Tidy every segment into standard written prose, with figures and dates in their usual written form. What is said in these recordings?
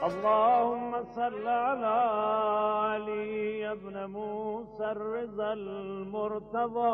اللهم صل على علي ابن موسى الرضا المرتضى.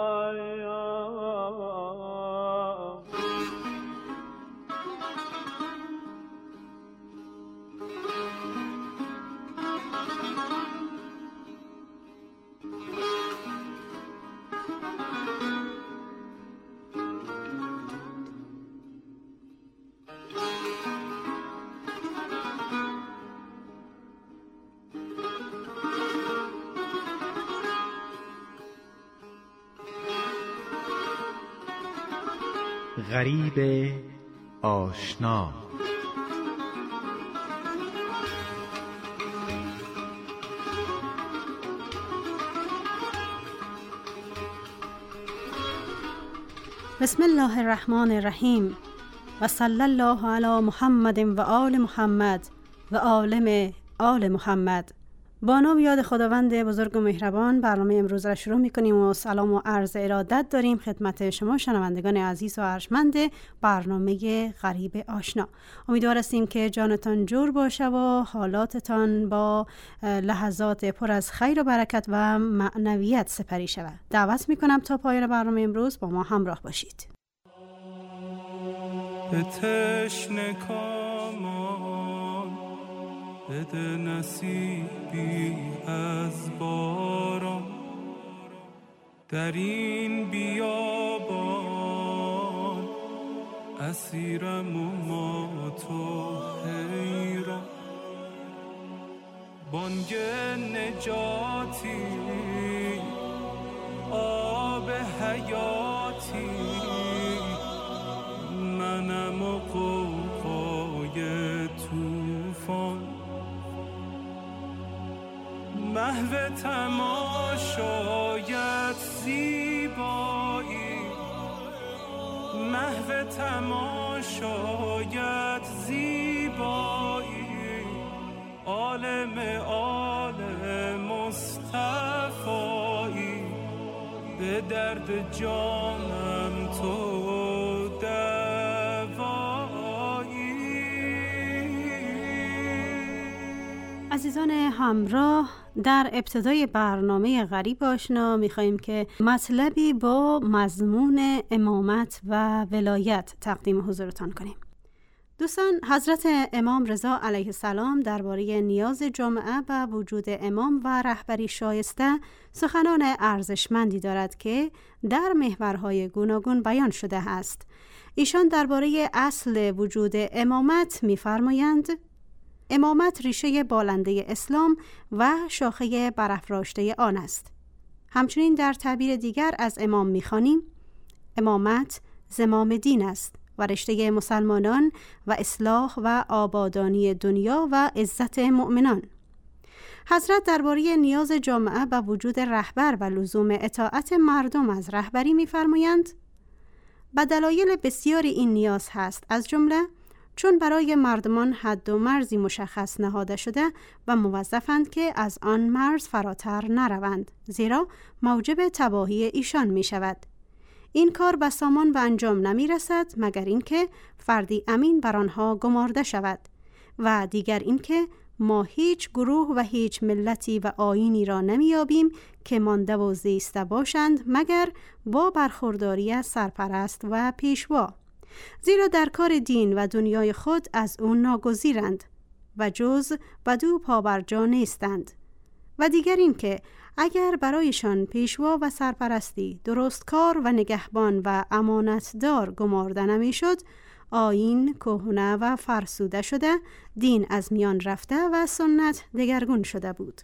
غریب آشنا. بسم الله الرحمن الرحیم و صلی الله علی محمد و آل محمد و عالم آل محمد. با نام یاد خداوند بزرگ و مهربان برنامه امروز را شروع می‌کنیم و سلام و عرض ارادت داریم خدمت شما شنوندگان عزیز و ارجمند برنامه غریب آشنا. امیدوار هستیم که جانتان جور باشه و حالاتتان با لحظات پر از خیر و برکت و معنویت سپری شود. دعوت می‌کنم تا پایان برنامه امروز با ما همراه باشید. بده نصیبی از باران در این بیابان، اسیرم و ما تو حیران. بانگ نجاتی آب حیاتی، منم و غوغای طوفان. محو تماشایت زیبایی، محو تماشایت زیبایی، عالم مصطفایی، به درد جانم تو عزیزان همراه، در ابتدای برنامه غریب آشنا می‌خوایم که مطلبی با مضمون امامت و ولایت تقدیم حضورتان کنیم. دوستان، حضرت امام رضا علیه السلام درباره نیاز جامعه و وجود امام و رهبری شایسته سخنان ارزشمندی دارد که در محورهای گوناگون بیان شده است. ایشان درباره اصل وجود امامت می‌فرمایند: امامت ریشه بالنده اسلام و شاخه برافراشته آن است. همچنین در تعبیر دیگر از امام می‌خوانیم: امامت زمام دین است و رشته مسلمانان و اصلاح و آبادانی دنیا و عزت مؤمنان. حضرت درباره نیاز جامعه و وجود رهبر و لزوم اطاعت مردم از رهبری می‌فرمایند: به دلایل بسیاری این نیاز هست، از جمله چون برای مردمان حد و مرزی مشخص نهاده شده و موظفند که از آن مرز فراتر نروند، زیرا موجب تباهی ایشان می شود. این کار به سامان و انجام نمی رسد مگر اینکه فردی امین بر آنها گمارده شود، و دیگر اینکه ما هیچ گروه و هیچ ملتی و آیینی را نمی یابیم که مانده و زیسته باشند مگر با برخورداری از سرپرست و پیشوا، زیرا در کار دین و دنیای خود از اون ناگزیرند و جز بدو پابرجا نیستند. و دیگر این که اگر برایشان پیشوا و سرپرستی درستکار و نگهبان و امانتدار گمارده نمی شد، آیین کهنه و فرسوده شده، دین از میان رفته و سنت دگرگون شده بود.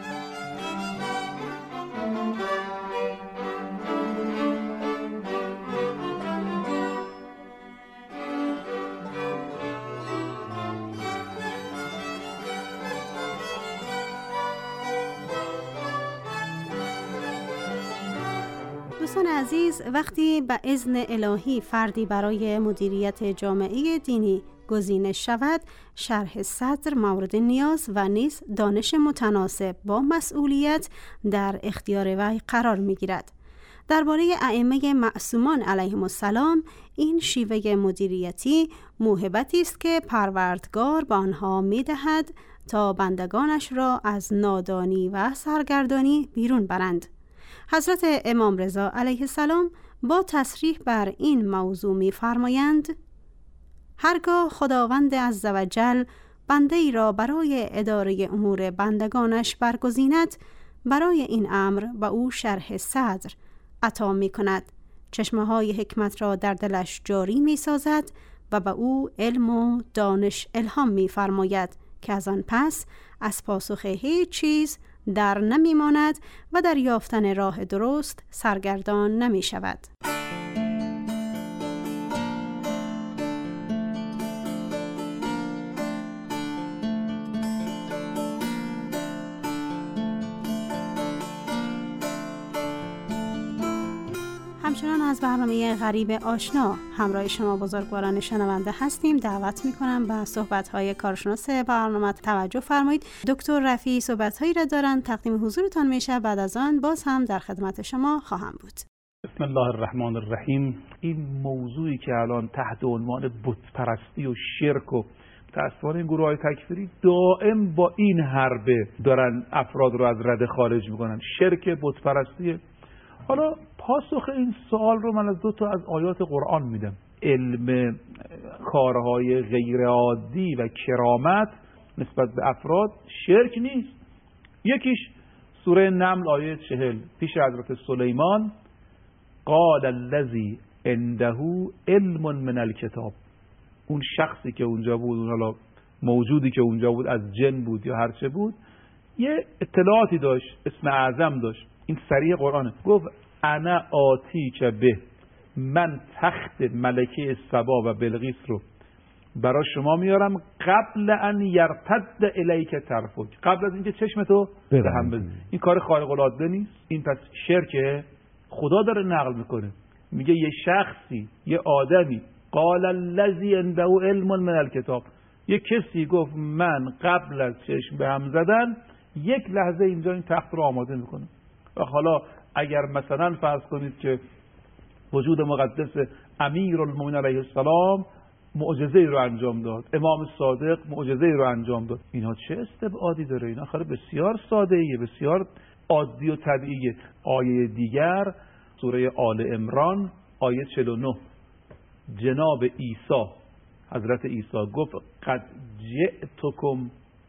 دوستان عزیز، وقتی به اذن الهی فردی برای مدیریت جامعه دینی گزینش شود، شرح صدر مورد نیاز و نیز دانش متناسب با مسئولیت در اختیار وی قرار می گیرد. درباره ائمه معصومان علیهم السلام این شیوه مدیریتی موهبتی است که پروردگار به آنها می‌دهد تا بندگانش را از نادانی و سرگردانی بیرون برند. حضرت امام رضا علیه السلام با تصریح بر این موضوع می‌فرمایند: هرگاه خداوند عزوجل بنده ای را برای اداره امور بندگانش برگزیند، برای این امر به او شرح صدر عطا می کند، چشمه های حکمت را در دلش جاری می سازد و به او علم و دانش الهام می فرماید که از آن پس از پاسخ هیچ چیز در نمی ماند و در یافتن راه درست سرگردان نمی شود. همچنان از برنامه غریب آشنا همراه شما بزرگواران شنونده هستیم. دعوت میکنم به صحبت‌های کارشناس برنامه توجه فرمایید. دکتر رفیعی صحبت‌هایی را دارن تقدیم حضورتان میشه. بعد از آن باز هم در خدمت شما خواهم بود. بسم الله الرحمن الرحیم. این موضوعی که الان تحت عنوان بت پرستی و شرک و متأسفانه این گروه‌های تکفیری دائم با این حربه دارن افراد رو از رده خارج میکنن. شرک، بت پرستی. حالا پاسخ این سوال رو من از 2 تا از آیات قرآن میدم. علم کارهای غیر عادی و کرامت نسبت به افراد شرک نیست. یکیش سوره نمل آیه 40 پیش حضرت سلیمان قال الذی عنده علم من الکتاب. اون شخصی که اونجا بود، اون حالا موجودی که اونجا بود، از جن بود یا هر چه بود، یه اطلاعاتی داشت، اسم اعظم داشت. این صریح قرآنه. گفت انا آتی که به، من تخت ملکه سبا و بلقیس رو برای شما میارم قبل ان یرتد الیک طرفک، قبل از اینکه چشمتو به هم بزنه. این کار خارق العاده نیست. این پس شرکه. خدا داره نقل میکنه، میگه یه شخصی، یه آدمی، قال الذی عنده علم من الکتاب، یه کسی گفت من قبل از چشم به هم زدن یک لحظه اینجا این تخت رو آماده میکنم. و حالا اگر مثلا فرض کنید که وجود مقدس امیرالمومنین علیه السلام معجزه‌ای رو انجام داد، امام صادق معجزه‌ای رو انجام داد، اینها چه استبعادی داره؟ اینا آخر بسیار ساده‌ایه، بسیار عادی و طبیعیه. آیه دیگر سوره آل عمران آیه 49 جناب عیسی، حضرت عیسی گفت قد جئتکم،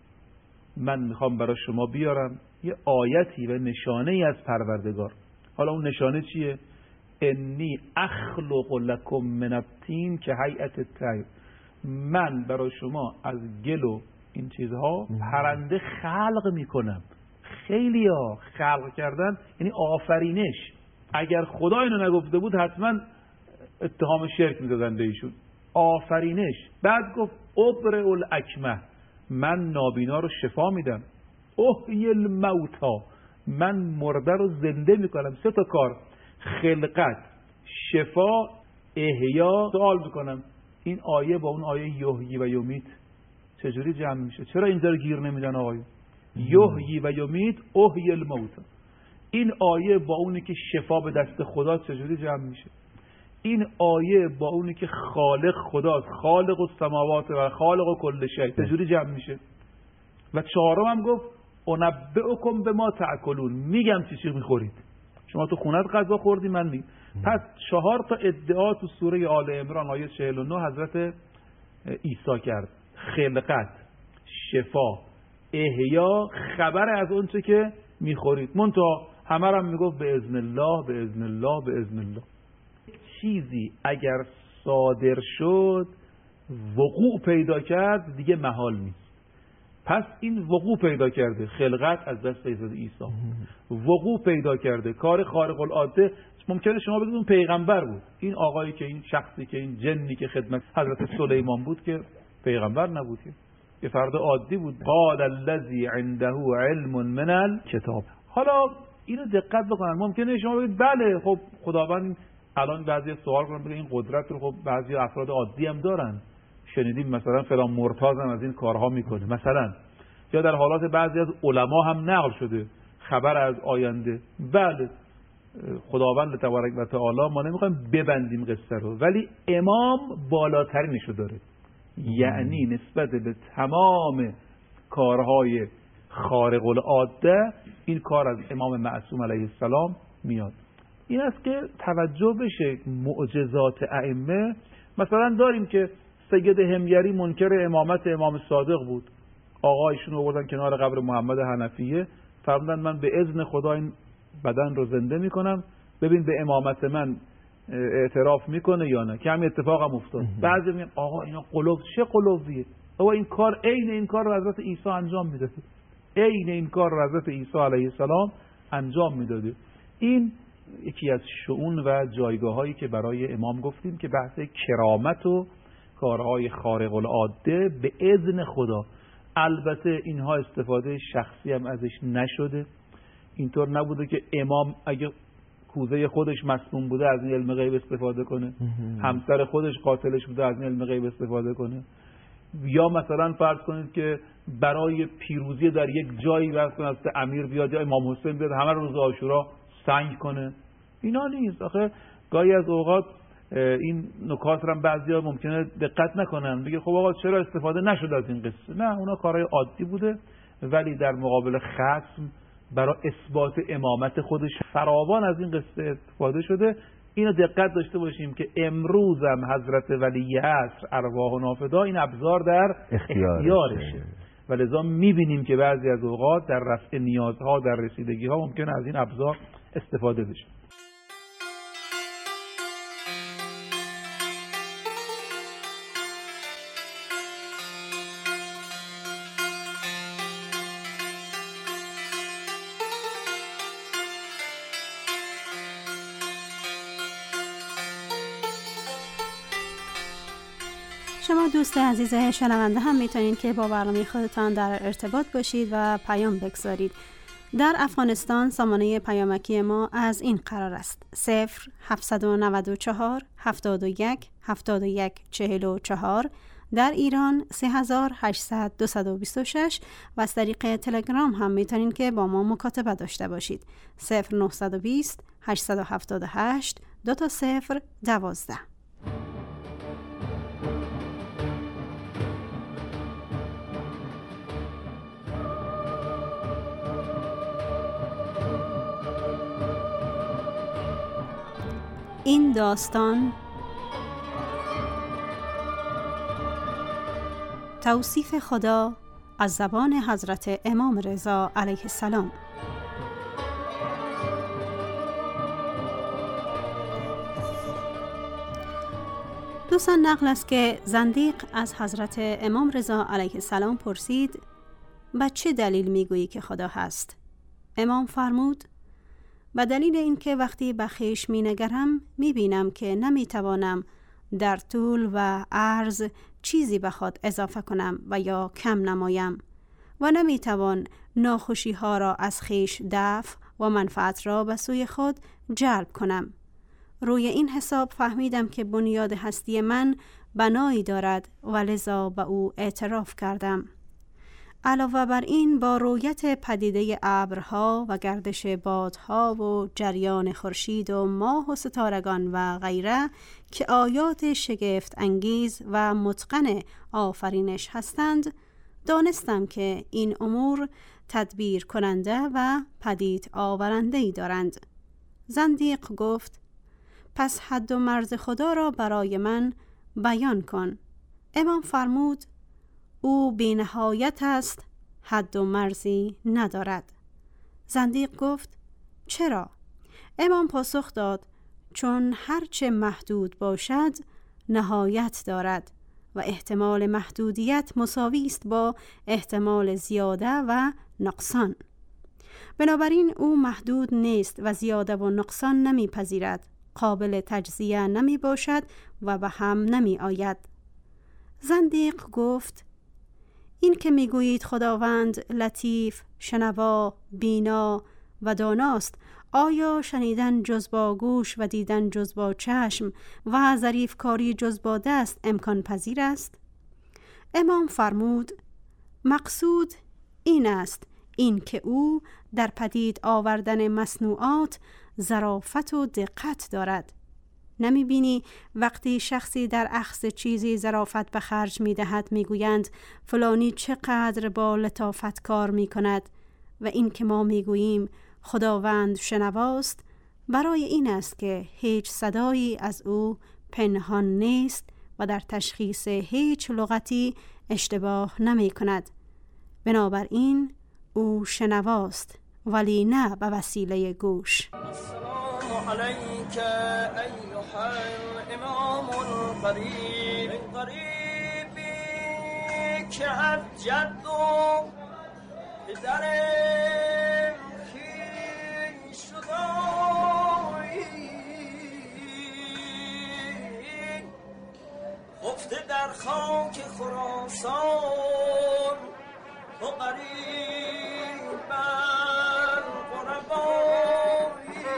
من میخوام برای شما بیارم یه آیتی و نشانه‌ای از پروردگار. حالا اون نشانه چیه؟ انی اخلق لکم من الطین که هیئت الطیر، من برای شما از گل و این چیزها پرنده خلق میکنم. خیلی ها خلق کردن یعنی آفرینش. اگر خدا اینو نگفته بود حتما اتهام شرک می‌زدن به ایشون. آفرینش. بعد گفت ابرئ الاکمه، من نابینا رو شفا میدم. احیی الموتی، من مرده رو زنده میکنم. 3 تا کار: خلقت، شفا، احیا. سوال میکنم این آیه با اون آیه یحیی و یمیت چجوری جمع میشه؟ چرا اینجا رو گیر نمیدن آقایون؟ یحیی و یمیت، احیی الموتی. این آیه با اونی که شفا به دست خدا چجوری جمع میشه؟ این آیه با اونی که خالق خداست، خالق السماوات و خالق کل شیء، چجوری جمع میشه؟ و 4م هم گفت انبئکم بما تاکلون، میگم چی میخورید. شما تو خونت غذا خوردی، من نی. پس 4 تا ادعا تو سوره آل عمران آیه 49 حضرت عیسی کرد: خلقت، شفا، احیا، خبر از اون چه که میخورید. منتها همه هم میگفت به اذن الله، به اذن الله، به اذن الله. چیزی اگر صادر شد وقوع پیدا کرد دیگه محال نیست. پس این وقوع پیدا کرده، خلقت از دست حضرت عیسی وقوع پیدا کرده، کار خارق العاده. ممکنه شما بگید اون پیغمبر بود. این آقایی که این شخصی که این جنی که خدمت حضرت سلیمان بود که پیغمبر نبود، یه فرد عادی بود. قال الذی عنده علم من الکتاب. حالا اینو دقت بکنن. ممکنه شما بگید بله خب خداوند الان بعضی سوال کنن بگن این قدرت رو خب بعضی افراد عادی هم دارن، شنیدیم مثلا فلان مرتضی هم از این کارها میکنه مثلا، یا در حالات بعضی از علما هم نقل شده خبر از آینده. بله خداوند تبارک و تعالی ما نمیخوایم ببندیم قصه رو، ولی امام بالاترینشو داره. یعنی نسبت به تمام کارهای خارق العاده این کار از امام معصوم علیه السلام میاد. این است که توجه بشه معجزات ائمه. مثلا داریم که سید حمیری منکر امامت امام صادق بود، آقایشون رو بردن کنار قبر محمد حنفیه، فرمودن من به اذن خدا این بدن رو زنده میکنم، ببین به امامت من اعتراف میکنه یا نه، که همین اتفاق هم افتاد. بعضی میگن آقا اینا قلوب، چه قلوبیه؟ آقا این کار عین این کار رو حضرت عیسی انجام میداد، عین این کار رو حضرت عیسی علیه السلام انجام میداده. این یکی از شؤون و جایگاه‌هایی که برای امام گفتیم که بحث کرامت و کارهای خارق العاده به اذن خدا. البته اینها استفاده شخصی هم ازش نشده، اینطور نبوده که امام اگه کوزه خودش مسموم بوده از این علم غیب استفاده کنه، همسر خودش قاتلش بوده از این علم غیب استفاده کنه، یا مثلا فرض کنید که برای پیروزی در یک جایی فرض کنید از امیر بیاد یا امام حسین بیاد همه روز عاشورا سنگ کنه. اینا نیست. آخه گاهی از اوقات این نکات رو بعضیا ممکنه دقت نکنن، بگه خب آقا چرا استفاده نشد از این قصه؟ نه، اونا کارهای عادی بوده، ولی در مقابل خصم برای اثبات امامت خودش فراوان از این قصه استفاده شده. اینو دقت داشته باشیم که امروز هم حضرت ولی عصر ارواح و نافدا این ابزار در اختیارشه و لذا میبینیم که بعضی از اوقات در رفع نیازها، در رسیدگیها ممکنه از این ابزار استفاده بشه. شما دوست عزیز شنونده هم میتونید که با برنامه خودتان در ارتباط باشید و پیام بگذارید. در افغانستان سامانه پیامکی ما از این قرار است: 0794 71 71 44. در ایران 3800 226 و از طریق تلگرام هم میتونید که با ما مکاتبه داشته باشید: 0920 878 2012. این داستان توصیف خدا از زبان حضرت امام رضا علیه السلام. دوستان، نقل است که زندیق از حضرت امام رضا علیه السلام پرسید: به چه دلیل میگویی که خدا هست؟ امام فرمود: به دلیل اینکه وقتی به خویش می‌نگرم می‌بینم که نمی‌توانم در طول و عرض چیزی به خود اضافه کنم و یا کم نمایم و نمی‌توان ناخوشی‌ها را از خویش دفع و منفعت را به سوی خود جلب کنم. روی این حساب فهمیدم که بنیاد هستی من بنایی دارد و لذا به او اعتراف کردم. علاوه بر این، با رؤیت پدیده ابرها و گردش بادها و جریان خورشید و ماه و ستارگان و غیره که آیات شگفت انگیز و متقن آفرینش هستند، دانستم که این امور تدبیر کننده و پدید آورنده‌ای دارند. زندیق گفت: پس حد و مرز خدا را برای من بیان کن. امام فرمود: او بی نهایت است، حد و مرزی ندارد. زندیق گفت: چرا؟ امام پاسخ داد: چون هرچه محدود باشد نهایت دارد و احتمال محدودیت مساوی است با احتمال زیاده و نقصان. بنابراین او محدود نیست و زیاده و نقصان نمیپذیرد، قابل تجزیه نمی باشد و به هم نمی آید. زندیق گفت: این که میگویید خداوند لطیف، شنوا، بینا و داناست، آیا شنیدن جز با گوش و دیدن جز با چشم و ظریف کاری جز با دست امکان پذیر است؟ امام فرمود: مقصود این است، این که او در پدید آوردن مصنوعات ظرافت و دقت دارد. نمی بینی وقتی شخصی در اخذ چیزی ظرافت به خرج می دهد می گویند فلانی چقدر با لطافت کار می کند و این که ما می گوییم خداوند شنواست برای این است که هیچ صدایی از او پنهان نیست و در تشخیص هیچ لغتی اشتباه نمی کند. بنابراین او شنواست ولی نه به وسیله گوش. السلام علیک ایها الامام القریب، قریبی که از جد و پدر خویش شدایی، خفته در خاک خراسان تو قریب بر غربایی.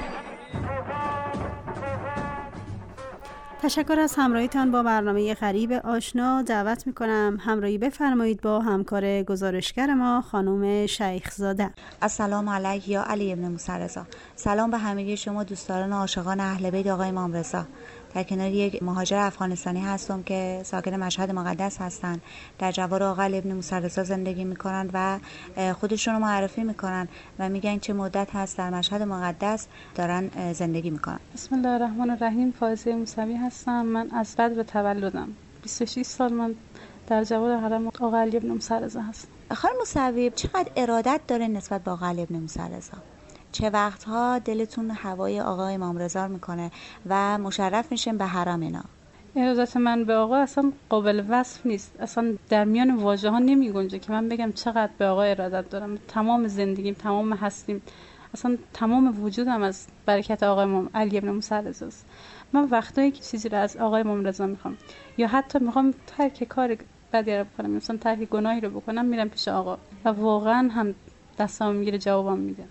تشکر از همراهیتان با برنامه غریب آشنا. دعوت میکنم همراهی بفرمایید با همکار گزارشگر ما خانم شیخزاده. السلام علیک یا علی ابن موسی رضا. سلام به همگی شما دوستداران عاشقان اهل بیت آقای امام رضا. در کنار یک مهاجر افغانستانی هستم که ساکن مشهد مقدس هستند. در جوار آقا علی ابن موسی رضا زندگی میکنند و خودشون رو معرفی میکنن و میگن چه مدت هست در مشهد مقدس دارن زندگی میکنن. بسم الله الرحمن الرحیم. فائزه موسوی هستم. من از بدر تولدم. 26 سال من در جوار حرم آقا علی ابن موسی رضا هستم. خانم موسوی چقدر ارادت داره نسبت به آقا علی ابن موسی رضا؟ چه وقتها دلتون هوای آقا امام رضا میکنه و مشرف میشین به حرم اینا؟ ارادت من به آقا اصلا قابل وصف نیست. اصلا در میان واژه ها نمی گنجه که من بگم چقدر به آقا ارادت دارم. تمام زندگیم، تمام هستیم، اصلا تمام وجودم از برکت آقا امام علی ابن موسی رضا است. من وقتایی که چیزی رو از آقا امام رضا میخوام یا حتی میخوام ترک کار بدی رو بکنم، مثلا ترک گناهی رو بکنم، میرم پیش آقا و واقعا هم دستام میگیره، جوابم میده.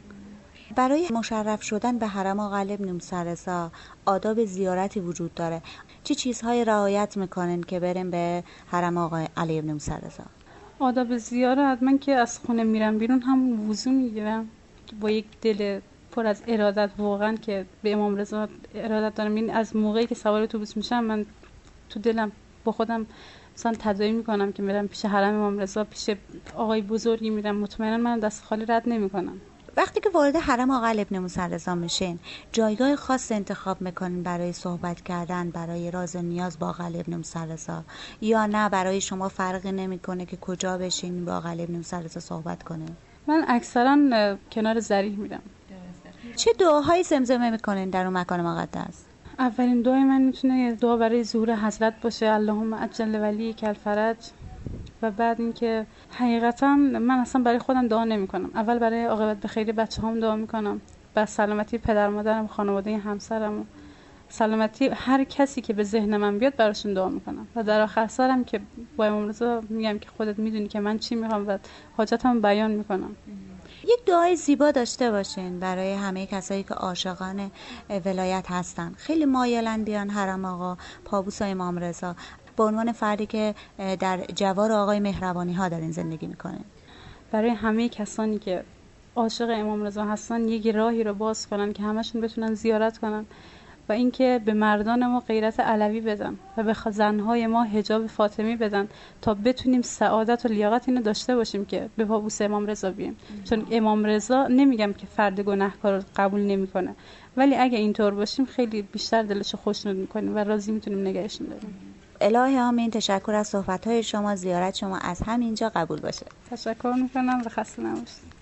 برای مشرف شدن به حرم آقا علی ابن موسی رضا آداب زیارتی وجود داره. چه چیزهای رعایت میکنن که بریم به حرم آقا علی ابن موسی رضا؟ آداب زیارت، من که از خونه میرم بیرون هم وضو میگیرم با یک دل پر از ارادت، واقعا که به امام رضا ارادت دارم. این از موقعی که سوار اتوبوس میشم من تو دلم با خودم مثلا تداعی میکنم که میرم پیش حرم امام رضا، پیش آقای بزرگی میرم. مطمئنا من دست خالی رد نمیکنم. وقتی که وارد حرم آقا علی ابن موسی رضا میشین جایگاه خاص انتخاب میکنین برای صحبت کردن، برای راز و نیاز با آقا علی ابن موسی رضا، یا نه برای شما فرقی نمیکنه که کجا بشین با آقا علی ابن موسی رضا صحبت کنین؟ من اکثرا کنار ذریح میرم. چه دعاهایی زمزمه میکنین در اون مکان مقدس؟ اولین دعای من میتونه دعا برای ظهور حضرت باشه، اللهم عجل ولیک الفرج. و بعد اینکه حقیقتا من اصلا برای خودم دعا نمی کنم. اول برای عاقبت به خیر بچه‌هام دعا میکنم، با سلامتی پدر مادرم، خانواده همسرم و سلامتی هر کسی که به ذهن من بیاد براشون دعا میکنم. و در آخر سرم که با امام رضا میگم که خودت میدونی که من چی میخوام و حاجتم بیان میکنم. یک دعای زیبا داشته باشین برای همه کسایی که عاشقان ولایت هستن، خیلی مایلن بیان حرم آقا پابوس امام رضا، به عنوان فردی که در جوار آقای مهربانی ها دارین زندگی میکنین. برای همه کسانی که عاشق امام رضا هستن یک راهی رو باز کنن که همشون بتونن زیارت کنن و اینکه به مردان ما غیرت علوی بدن و به زنهای ما حجاب فاطمی بدن تا بتونیم سعادت و لیاقت اینو داشته باشیم که به پابوس امام رضا بیایم. چون امام رضا نمیگم که فرد گناهکار رو قبول نمیکنه، ولی اگه اینطور باشیم خیلی بیشتر دلش خوشنود میکنیم و راضی میتونیم نگهشون داریم. الهی آمین. تشکر از صحبت‌های شما. زیارت شما از همینجا قبول باشه. تشکر میکنم و خسته نباشید.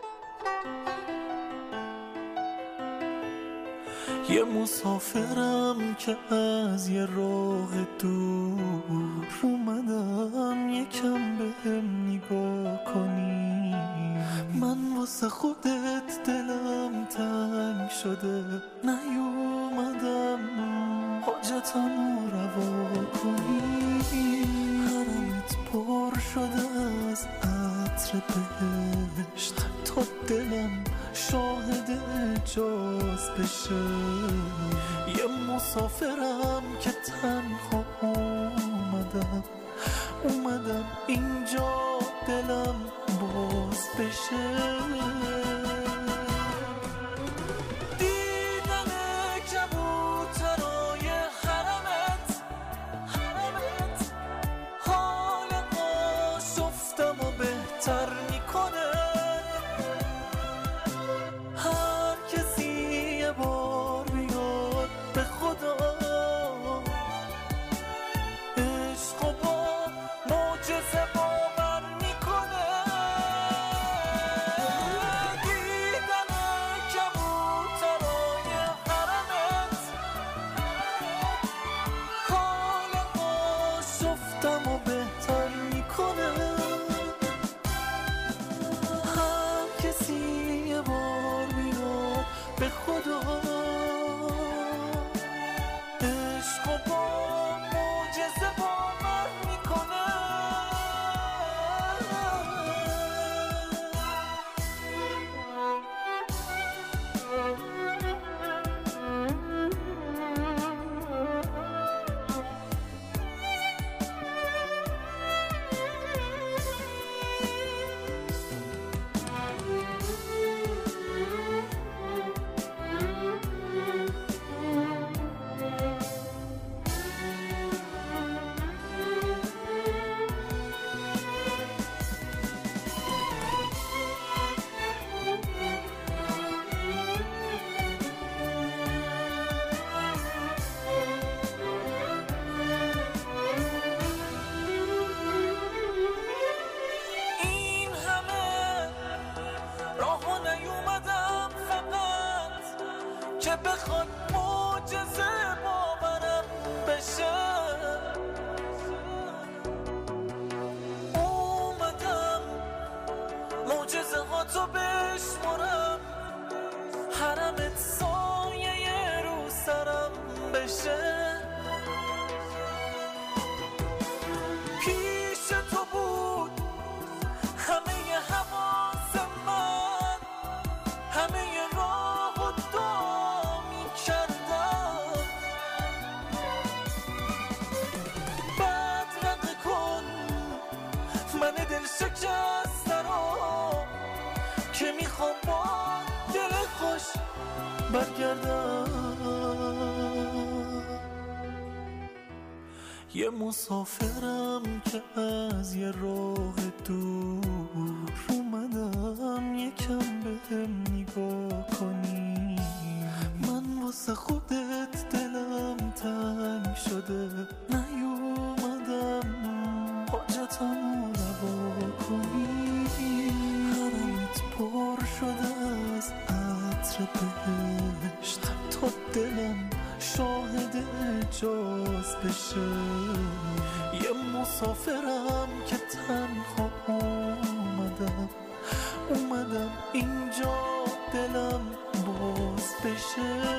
یه مسافرم که از یه راه دور اومدم، یکم بهم نگاه کنی. من واسه خودت دلم تنگ شده، نیومدم حاجتم روا کنی. حرمت پر شده از عطر بهشت تا دلم شاهد اجاز بشه. یه مسافرم که تنها اومدم اینجا دلم باز بشه. برگردم. یه مسافرم که از یه راه دور اومدم یکم بهم نگاه کنی. من واسه خودت دلم تنگ شده نیومدم حاجتمو روا کنی. حرمت پر شده از عطر بهشت تا دلم شاهد اجاز بشه. یه مسافرم که تنها اومدم اینجا دلم باز بشه.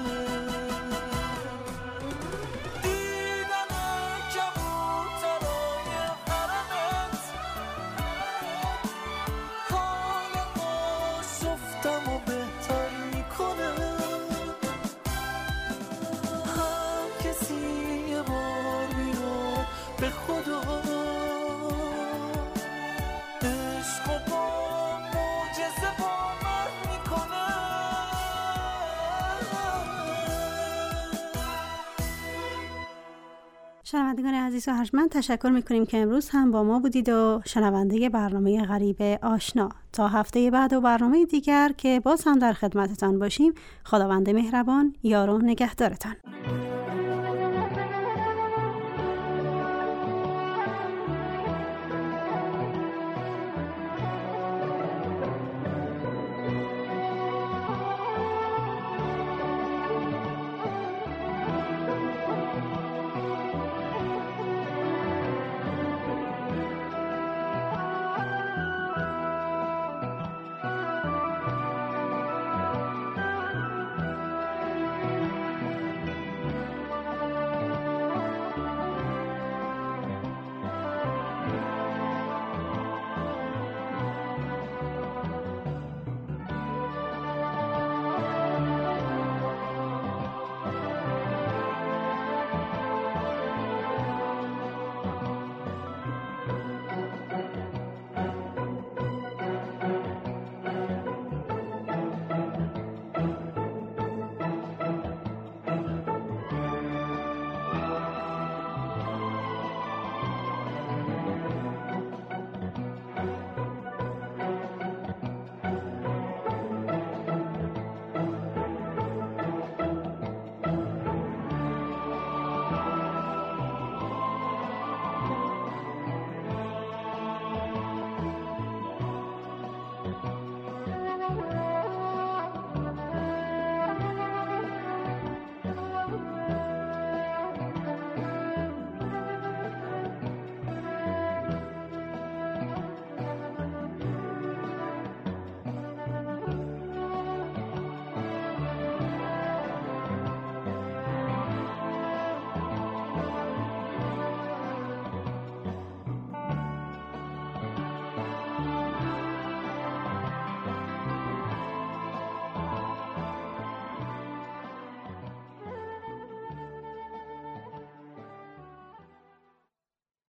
شنوندگان عزیز و ارجمند، تشکر میکنیم که امروز هم با ما بودید و شنونده برنامه غریب آشنا. تا هفته بعد و برنامه دیگر که باز هم در خدمتتان باشیم، خداوند مهربان یار و نگهدارتان.